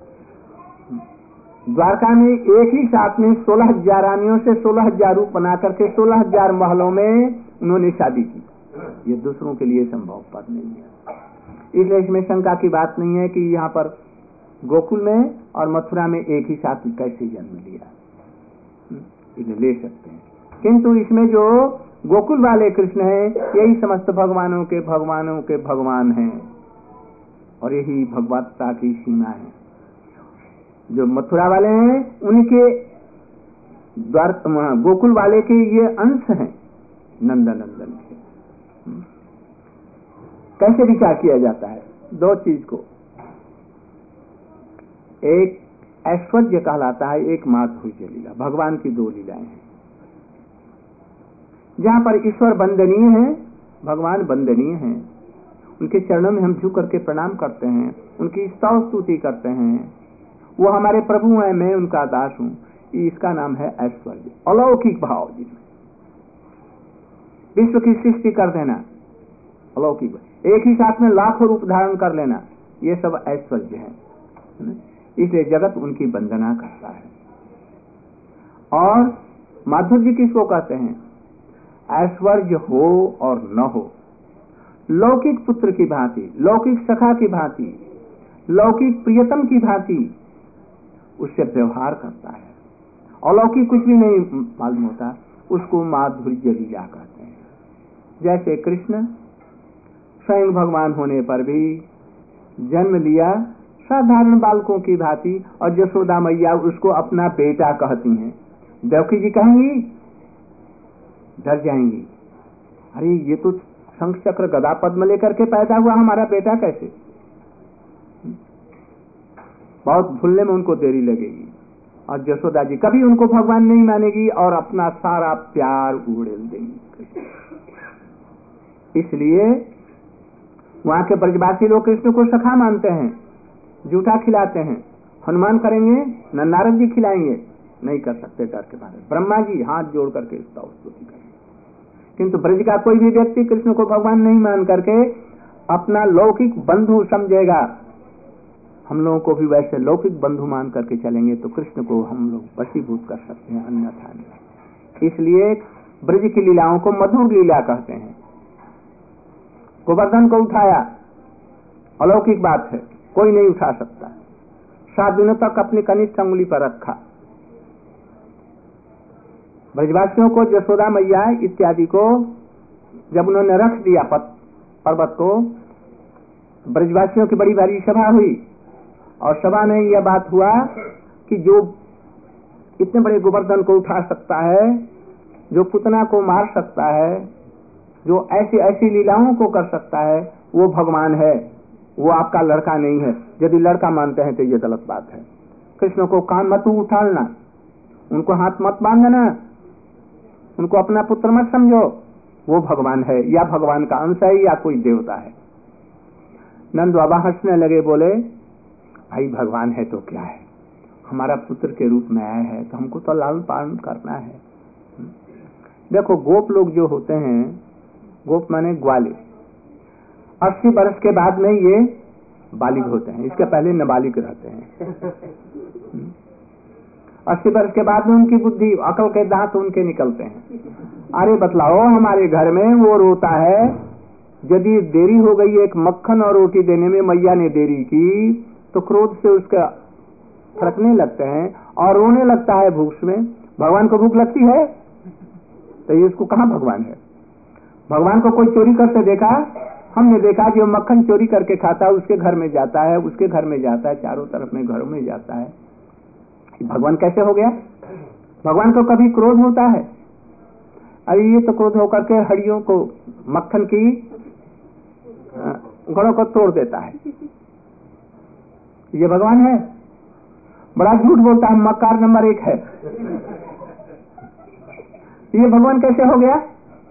द्वारका में एक ही साथ में 16,000 रानियों से 16,000 रूप बना करके 16,000 महलों में उन्होंने शादी की। ये दूसरों के लिए संभव पद नहीं है। इसलिए इसमें शंका की बात नहीं है कि यहाँ पर गोकुल में और मथुरा में एक ही साथ कैसे जन्म लिया, इन्हें ले सकते हैं। किंतु इसमें जो गोकुल वाले कृष्ण हैं, यही समस्त भगवानों के भगवान हैं और यही भगवत्ता की सीमा है। जो मथुरा वाले हैं उनके गोकुल वाले के ये अंश हैं, नंदन के। कैसे विचार किया जाता है? दो चीज को, एक ऐश्वर्य कहलाता है, एक माधुर्य लीला। भगवान की दो लीलाएं हैं। जहां पर ईश्वर वंदनीय है, भगवान वंदनीय हैं, उनके चरणों में हम झुक करके प्रणाम करते हैं, उनकी स्तव स्तुति करते हैं। वो हमारे प्रभु हैं, मैं उनका दास हूं। इसका नाम है ऐश्वर्य, अलौकिक भाव, जिसमें विश्व की सृष्टि कर देना, अलौकिक, एक ही साथ में लाखों रूप धारण कर लेना, ये सब ऐश्वर्य है। इसलिए जगत उनकी वंदना करता है। और माधुर्य किसको कहते हैं? ऐश्वर्य हो और न हो, लौकिक पुत्र की भांति, लौकिक सखा की भांति, लौकिक प्रियतम की भांति उससे व्यवहार करता है, अलौकिक कुछ भी नहीं मालूम होता, उसको माधुर्य लीला कहते हैं। जैसे कृष्ण स्वयं भगवान होने पर भी जन्म लिया साधारण बालकों की भांति, और यशोदा मैया उसको अपना बेटा कहती हैं। देवकी जी कहेंगी, डर जाएंगी, अरे ये तो शंख चक्र गदा पद्म लेकर के पैदा हुआ, हमारा बेटा कैसे? बहुत भूलने में उनको देरी लगेगी, और यशोदा जी कभी उनको भगवान नहीं मानेगी और अपना सारा प्यार उड़ेल देंगी। इसलिए वहां के ब्रजवासी लोग कृष्ण को सखा मानते हैं, जूठा खिलाते हैं। हनुमान करेंगे न नारद जी खिलाएंगे, नहीं कर सकते डर के बारे। ब्रह्मा जी हाथ जोड़ करके इसका स्तुति करेंगे। किंतु ब्रज का कोई भी व्यक्ति कृष्ण को भगवान नहीं मान करके अपना लौकिक बंधु समझेगा। हम लोगों को भी वैसे लौकिक बंधु मान करके चलेंगे तो कृष्ण को हम लोग वशीभूत कर सकते हैं, अन्यथा नहीं। इसलिए ब्रज की लीलाओं को मधुर लीला कहते हैं। गोवर्धन को उठाया, अलौकिक बात है, कोई नहीं उठा सकता। 7 दिनों तक अपनी कनिष्ठ अंगुली पर रखा। ब्रजवासियों को, यशोदा मैया इत्यादि को जब उन्होंने रख दिया पर्वत को, ब्रजवासियों की बड़ी भारी सभा हुई, और सभा में यह बात हुआ कि जो इतने बड़े गोवर्धन को उठा सकता है, जो पुतना को मार सकता है, जो ऐसी ऐसी लीलाओं को कर सकता है, वो भगवान है, वो आपका लड़का नहीं है। यदि लड़का मानते हैं तो ये गलत बात है। कृष्ण को कान मत उठाना, उनको हाथ मत बांधना, उनको अपना पुत्र मत समझो। वो भगवान है, या भगवान का अंश है, या कोई देवता है। नंद बाबा हंसने लगे, बोले भाई भगवान है तो क्या है, हमारा पुत्र के रूप में आया है तो हमको तो लालन पालन करना है। देखो गोप लोग जो होते हैं, गोप माने ग्वाले, 80 वर्ष के बाद में ये बालिग होते हैं, इसके पहले नाबालिग रहते हैं। 80 वर्ष के बाद में उनकी बुद्धि, अकल के दांत उनके निकलते हैं। अरे बतलाओ, हमारे घर में वो रोता है, यदि देरी हो गई एक मक्खन और रोटी देने में, मैया ने देरी की, तो क्रोध से उसका फड़कने लगते हैं और रोने लगता है भूख में। भगवान को भूख लगती है तो ये उसको कहाँ भगवान है? भगवान को कोई चोरी करते देखा? हमने देखा जो मक्खन चोरी करके खाता है उसके घर में जाता है, उसके घर में जाता है, चारों तरफ में घरों में जाता है। भगवान कैसे हो गया? भगवान को कभी क्रोध होता है? अरे ये तो क्रोध होकर के हड्डियों को, मक्खन की घड़ों को तोड़ देता है। ये भगवान है? बड़ा झूठ बोलता है, मक्कार नंबर 1 है। ये भगवान कैसे हो गया?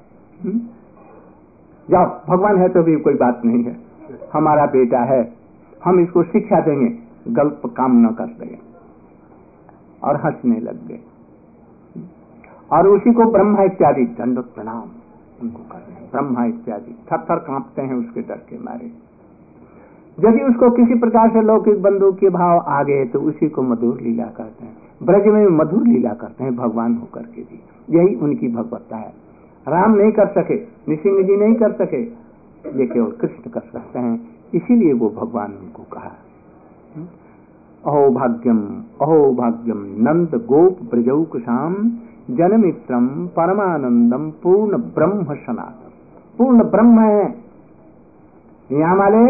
जाओ, भगवान है तो भी कोई बात नहीं है, हमारा बेटा है, हम इसको शिक्षा देंगे, गलत काम न कर देंगे। और हंसने लग गए, और उसी को ब्रह्मा इत्यादि दंडवत प्रणाम उनको कर रहे हैं। ब्रह्मा इत्यादि थर थर कांपते हैं उसके डर के मारे। यदि उसको किसी प्रकार से लौकिक बंधु के भाव आ गए तो उसी को मधुर लीला कहते हैं। ब्रज में मधुर लीला करते हैं भगवान होकर के भी, यही उनकी भगवत्ता है। राम नहीं कर सके, नृसिंह जी नहीं कर सके, ये केवल कृष्ण कर सकते हैं, इसीलिए वो भगवान उनको कहा। अहो भाग्यम नंद गोप ब्रजौकशाम जनमित्रम परमानंदम पूर्ण ब्रह्म सनातन। पूर्ण ब्रह्म है यहाँ वाले,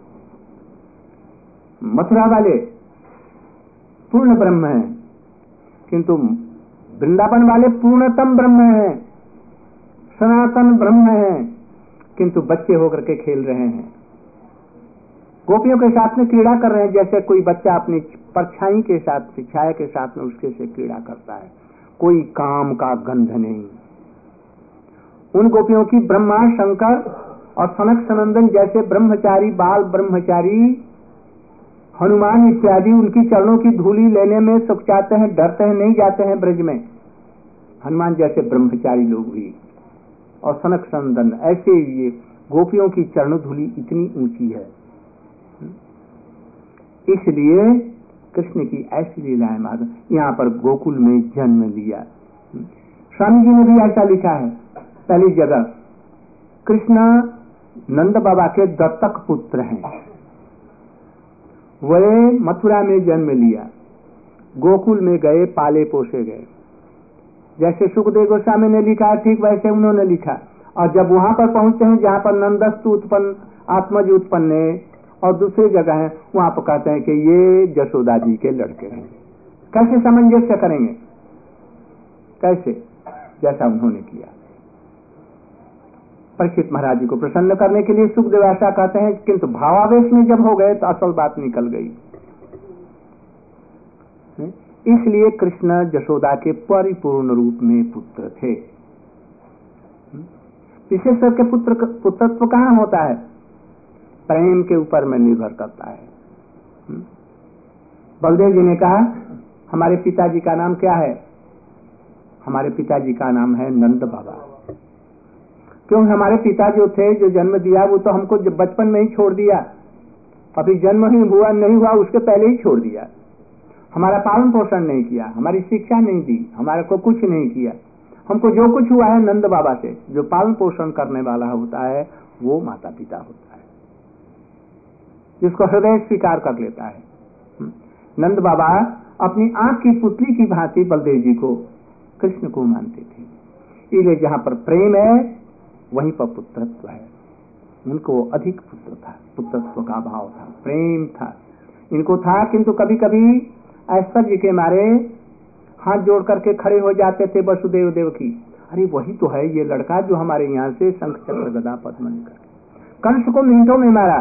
मथुरा वाले पूर्ण ब्रह्म है, किंतु वृंदावन वाले पूर्णतम ब्रह्म है, सनातन ब्रह्म है, किंतु बच्चे होकर के खेल रहे हैं, गोपियों के साथ में क्रीड़ा कर रहे हैं, जैसे कोई बच्चा अपनी परछाई के साथ, छाया के साथ में उसके से क्रीड़ा करता है। कोई काम का गंध नहीं। उन गोपियों की ब्रह्मा, शंकर और सनक सनंदन जैसे ब्रह्मचारी, बाल ब्रह्मचारी, हनुमान इत्यादि उनकी चरणों की धूली लेने में सुख चाहते हैं, डरते हैं, नहीं जाते हैं ब्रज में। हनुमान जैसे ब्रह्मचारी लोग भी और सनक सनंदन, ऐसे ये गोपियों की चरण धूली इतनी ऊंची है। इसलिए कृष्ण की ऐसी लीलाएं माधव। यहाँ पर गोकुल में जन्म लिया। स्वामी जी ने भी ऐसा लिखा है पहली जगह, कृष्ण नंद बाबा के दत्तक पुत्र हैं, वे मथुरा में जन्म लिया। गोकुल में गए, पाले पोसे गए। जैसे सुखदेव गोस्वामी ने लिखा ठीक वैसे उन्होंने लिखा। और जब वहां पर पहुंचते हैं जहां पर नंदस्तु उत्पन्न, आत्मज उत्पन्न है और दूसरी जगह है, वहां पर कहते हैं कि ये जशोदा जी के लड़के हैं। कैसे सामंजस्य करेंगे? कैसे? जैसा उन्होंने किया। परीक्षित महाराज जी को प्रसन्न करने के लिए सुखदेव ऐसा कहते हैं, किंतु भावावेश में जब हो गए तो असल बात निकल गई। इसलिए कृष्ण जशोदा के परिपूर्ण रूप में पुत्र थे। विशेषकर के पुत्रत्व कहाँ होता है? प्रेम के ऊपर में निर्भर करता है। बलदेव जी ने कहा हमारे पिताजी का नाम क्या है? हमारे पिताजी का नाम है नंद बाबा। क्यों? हमारे पिता जो थे, जो जन्म दिया, वो तो हमको बचपन में ही छोड़ दिया। अभी जन्म ही हुआ नहीं हुआ उसके पहले ही छोड़ दिया। हमारा पालन पोषण नहीं किया, हमारी शिक्षा नहीं दी, हमारे को कुछ नहीं किया। हमको जो कुछ हुआ है नंद बाबा से। जो पालन पोषण करने वाला होता है वो माता पिता होता है, जिसको हृदय स्वीकार कर लेता है। नंद बाबा अपनी आंख की पुतली की भांति बलदेव जी को, कृष्ण को मानते थे। इसलिए जहां पर प्रेम है वहीं पर पुत्रत्व है। उनको अधिक पुत्र था, पुत्रत्व का भाव था, प्रेम था, इनको था। किंतु कभी कभी ऐश्वर्य के मारे हाथ जोड़ करके खड़े हो जाते थे वसुदेव देवकी। अरे वही तो है ये लड़का जो हमारे यहाँ से शंख चक्र गदा पद्म लेकर कंस को मिनटों में मारा,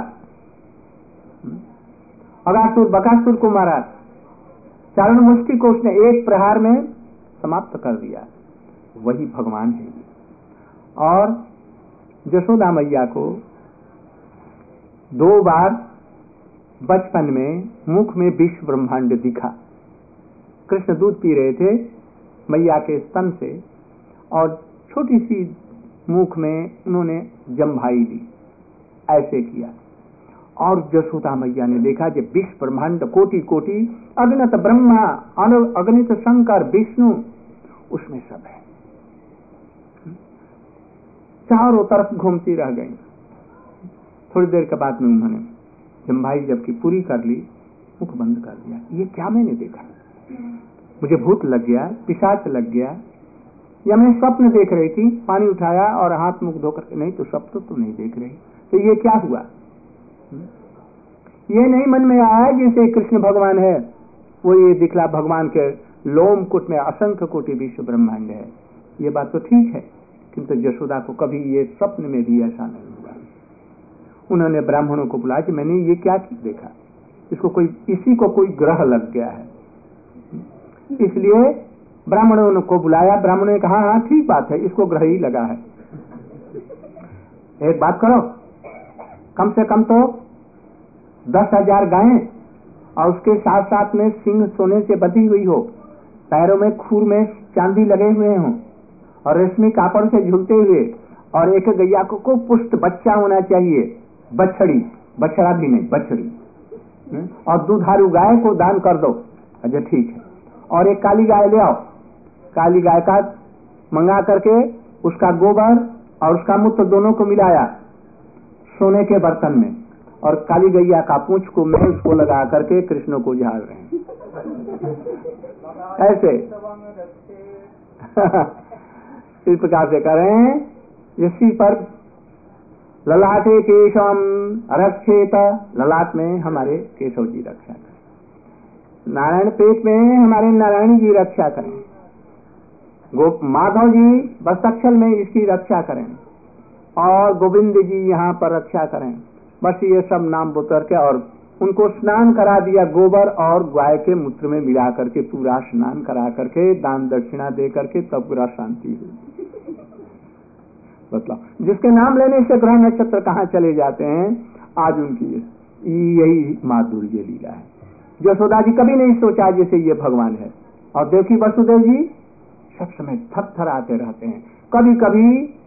अगासुर बकासुर को मारा, चारण मुष्टि को उसने एक प्रहार में समाप्त कर दिया। वही भगवान है। और जशोदा मैया को 2 बार बचपन में मुख में विश्व ब्रह्मांड दिखा। कृष्ण दूध पी रहे थे मैया के स्तन से और छोटी सी मुख में उन्होंने जम्भाई ली, ऐसे किया। और जशोदा मैया ने देखा कि विश्व ब्रह्मांड कोटि कोटि, अगणित ब्रह्मा, अगणित शंकर, विष्णु, उसमें सब है। चारों तरफ घूमती रह गई। थोड़ी देर के बाद में उन्होंने जम्भाई जबकि पूरी कर ली, मुख बंद कर दिया। ये क्या मैंने देखा? मुझे भूत लग गया, पिशाच लग गया, या मैं स्वप्न देख रही थी? पानी उठाया और हाथ मुख धोकर, नहीं तो स्वप्न तो नहीं देख रही, तो ये क्या हुआ? ये नहीं मन में आया जैसे कृष्ण भगवान है, वो ये दिखला भगवान के लोम कुट में असंख्य कोटि विश्व ब्रह्मांड है। ये बात तो ठीक है, किंतु जशोदा को कभी ये स्वप्न में भी ऐसा नहीं हुआ। उन्होंने ब्राह्मणों को बुलाया कि मैंने ये क्या देखा, इसको कोई, इसी को कोई ग्रह लग गया है। इसलिए ब्राह्मणों को बुलाया। ब्राह्मणों ने कहा हाँ ठीक बात है, इसको ग्रह ही लगा है। एक बात करो, कम से कम तो 10,000 गायें और उसके साथ साथ में सिंह सोने से बंधी हुई हो, पैरों में खूर में चांदी लगे हुए हों और रेशमी कापड़ से झूलते हुए, और एक गैया को पुष्ट बच्चा होना चाहिए, बछड़ी, बछड़ा भी नहीं, बछड़ी, और दुधारू गाय को दान कर दो। अच्छा ठीक है। और एक काली गाय ले आओ, काली गाय का मंगा करके उसका गोबर और उसका मूत्र दोनों को मिलाया सोने के बर्तन में, और काली गैया का पूंछ को मैं उसको लगा करके कृष्ण को झाड़ रहे हैं ऐसे इस प्रकार से करें। इसी पर ललाटे केशम रक्षेत, ललाट में हमारे केशव जी रक्षा करें, नारायण पेट में हमारे नारायण जी रक्षा करें, गोप माधव जी बस्तक्षल में इसकी रक्षा करें, और गोविंद जी यहाँ पर रक्षा करें। बस ये सब नाम बोतर के, और उनको स्नान करा दिया गोबर और गाय के मूत्र में मिला करके, पूरा स्नान करा करके, दान दक्षिणा दे करके, तब पूरा शांति हुई। मतलब जिसके नाम लेने से ग्रह नक्षत्र कहाँ चले जाते हैं, आज उनकी यही माधुर्य लीला है। जसोदा जी कभी नहीं सोचा जैसे ये भगवान है, और देखी वसुदेव जी सब समय थरथराते रहते हैं। कभी कभी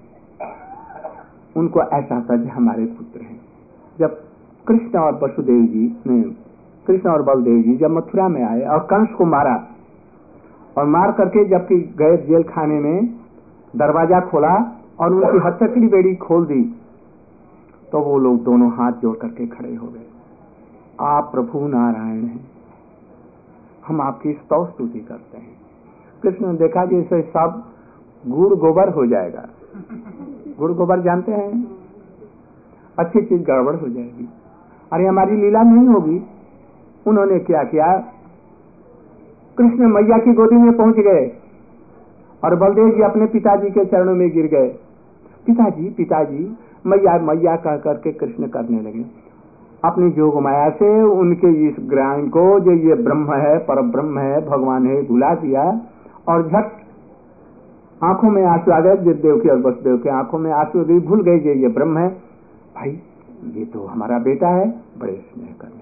उनको ऐसा था कि हमारे पुत्र हैं। जब कृष्ण और वसुदेव जी ने, कृष्ण और बलदेव जी जब मथुरा में आए और कंस को मारा, और मार करके जबकि गए जेल खाने में, दरवाजा खोला और उनकी हथकड़ी बेड़ी खोल दी, तो वो लोग दोनों हाथ जोड़ करके खड़े हो गए। आप प्रभु नारायण हैं, हम आपकी स्तव स्तुति करते हैं। कृष्ण ने देखा जैसे सब गुड़ गोबर हो जाएगा। गुड़ गोबर जानते हैं, अच्छी चीज गड़बड़ हो जाएगी, अरे हमारी लीला नहीं होगी। उन्होंने क्या किया, कृष्ण मैया की गोदी में पहुंच गए और बलदेव जी अपने पिताजी के चरणों में गिर गए। पिताजी पिताजी मैया मैया कह करके कृष्ण करने लगे। अपनी जोग माया से उनके इस ज्ञान को, जो ये ब्रह्म है, पर ब्रह्म है, भगवान है, भुला दिया और झट आंखों में आंसू आ गए। देव की और वसुदेव के आंखों में आंसू भी, भूल गए ये ब्रह्म है। भाई ये तो हमारा बेटा है, बड़े स्नेह करने।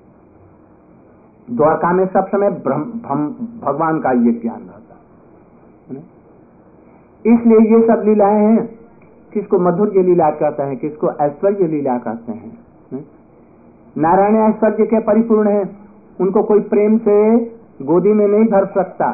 द्वारका में सब समय भगवान का ये ज्ञान रहता है, इसलिए ये सब लीलाएं हैं। किसको मधुर्य लीला कहते हैं, किसको ऐश्वर्य लीला कहते हैं। नारायण ऐश्वर्य के परिपूर्ण है, उनको कोई प्रेम से गोदी में नहीं भर सकता।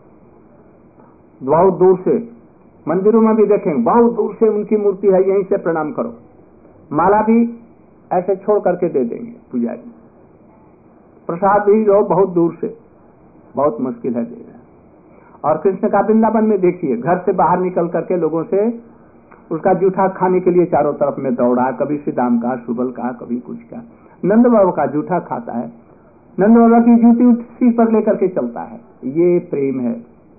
बहुत दूर से, मंदिरों में भी देखेंगे बहुत दूर से उनकी मूर्ति है, यहीं से प्रणाम करो। माला भी ऐसे छोड़ करके दे देंगे पुजारी, प्रसाद भी लो बहुत दूर से, बहुत मुश्किल है देना। और कृष्ण का वृंदावन में देखिए, घर से बाहर निकल करके लोगों से उसका जूठा खाने के लिए चारों तरफ में दौड़ा, कभी श्रीदाम का, सुबल का, कभी कुछ का। नंद बाबा का जूठा खाता है, नंद बाबा की जूती सिर पर लेकर के चलता है। ये प्रेम है,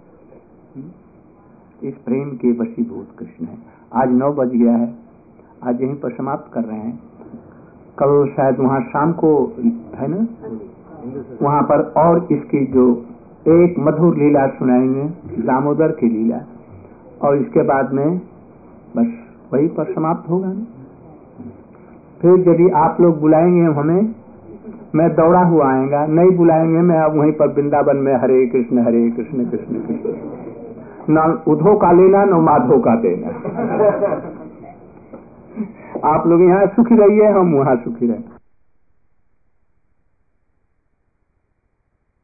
इस प्रेम के वशीभूत कृष्ण है। आज 9 बज गया है, आज यहीं पर समाप्त कर रहे हैं। कल शायद वहाँ शाम को है ना, वहाँ पर और इसकी जो एक मधुर लीला सुनाएंगे, दामोदर की लीला, और इसके बाद में बस वहीं पर समाप्त होगा ना। फिर यदि आप लोग बुलाएंगे हमें, मैं दौड़ा हुआ आएगा, नहीं बुलाएंगे मैं अब वहीं पर वृंदावन में हरे कृष्ण कृष्ण कृष्ण, न उद्धव का लेना न माधव का देना। आप लोग यहाँ सुखी रहिए, हम वहाँ सुखी रहे।